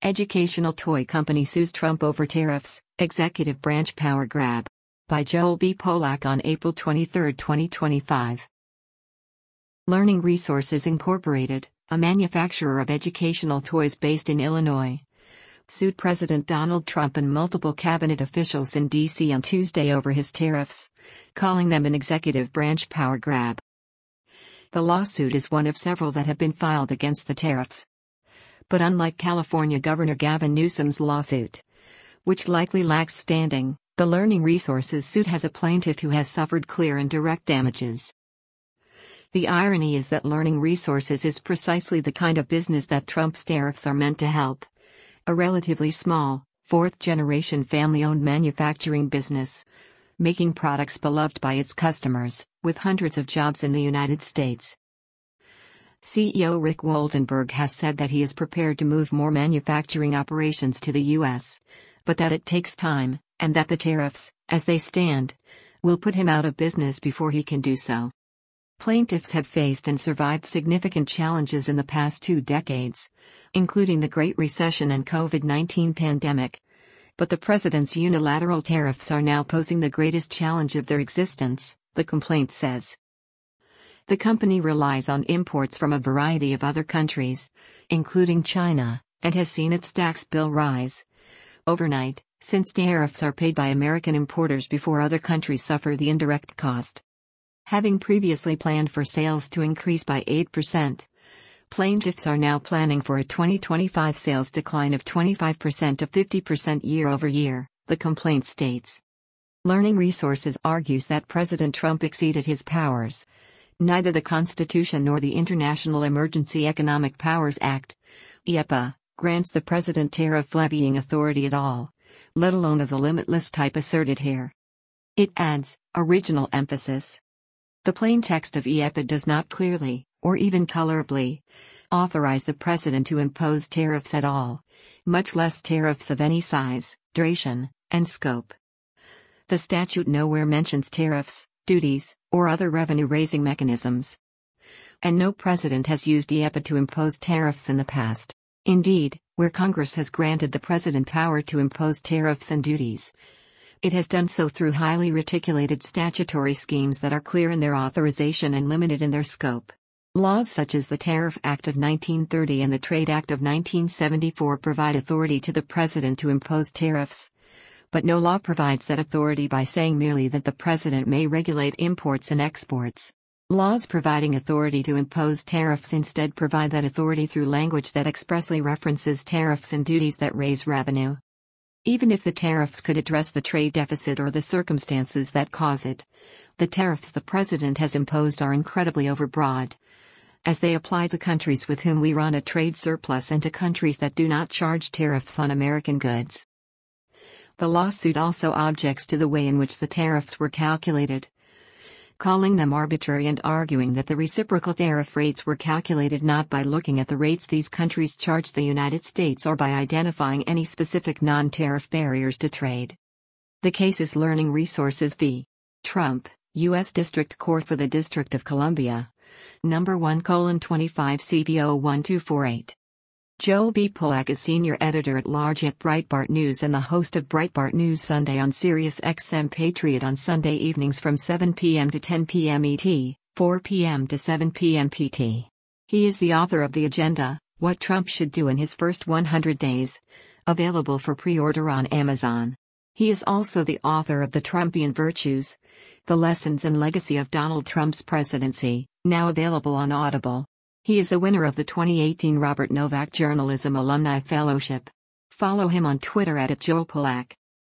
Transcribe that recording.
Educational toy company sues Trump over tariffs, executive branch power grab. By Joel B. Polak on April 23, 2025. Learning Resources Incorporated, a manufacturer of educational toys based in Illinois, sued President Donald Trump and multiple cabinet officials in D.C. on Tuesday over his tariffs, calling them an executive branch power grab. The lawsuit is one of several that have been filed against the tariffs. But unlike California Governor Gavin Newsom's lawsuit, which likely lacks standing, the Learning Resources suit has a plaintiff who has suffered clear and direct damages. The irony is that Learning Resources is precisely the kind of business that Trump's tariffs are meant to help. A relatively small, fourth-generation family-owned manufacturing business, making products beloved by its customers, with hundreds of jobs in the United States. CEO Rick Woldenberg has said that he is prepared to move more manufacturing operations to the U.S., but that it takes time, and that the tariffs, as they stand, will put him out of business before he can do so. Plaintiffs have faced and survived significant challenges in the past 2 decades, including the Great Recession and COVID-19 pandemic. But the president's unilateral tariffs are now posing the greatest challenge of their existence, the complaint says. The company relies on imports from a variety of other countries, including China, and has seen its tax bill rise overnight, since tariffs are paid by American importers before other countries suffer the indirect cost. Having previously planned for sales to increase by 8%, plaintiffs are now planning for a 2025 sales decline of 25% to 50% year-over-year, the complaint states. Learning Resources argues that President Trump exceeded his powers. Neither the Constitution nor the International Emergency Economic Powers Act, IEEPA, grants the president tariff levying authority at all, let alone of the limitless type asserted here. It adds, original emphasis. The plain text of IEEPA does not clearly, or even colorably, authorize the president to impose tariffs at all, much less tariffs of any size, duration, and scope. The statute nowhere mentions tariffs, duties, or other revenue-raising mechanisms. And no president has used IEEPA to impose tariffs in the past. Indeed, where Congress has granted the president power to impose tariffs and duties, it has done so through highly reticulated statutory schemes that are clear in their authorization and limited in their scope. Laws such as the Tariff Act of 1930 and the Trade Act of 1974 provide authority to the president to impose tariffs. But no law provides that authority by saying merely that the president may regulate imports and exports. Laws providing authority to impose tariffs instead provide that authority through language that expressly references tariffs and duties that raise revenue. Even if the tariffs could address the trade deficit or the circumstances that cause it, the tariffs the president has imposed are incredibly overbroad, as they apply to countries with whom we run a trade surplus and to countries that do not charge tariffs on American goods. The lawsuit also objects to the way in which the tariffs were calculated, calling them arbitrary and arguing that the reciprocal tariff rates were calculated not by looking at the rates these countries charge the United States or by identifying any specific non-tariff barriers to trade. The case is Learning Resources v. Trump, U.S. District Court for the District of Columbia, No. 1:25 CVO 1248. Joel B. Polak is senior editor-at-large at Breitbart News and the host of Breitbart News Sunday on Sirius XM Patriot on Sunday evenings from 7 p.m. to 10 p.m. ET, 4 p.m. to 7 p.m. PT. He is the author of The Agenda, What Trump Should Do in His First 100 Days, available for pre-order on Amazon. He is also the author of The Trumpian Virtues, The Lessons and Legacy of Donald Trump's Presidency, now available on Audible. He is a winner of the 2018 Robert Novak Journalism Alumni Fellowship. Follow him on Twitter @JoelPolak.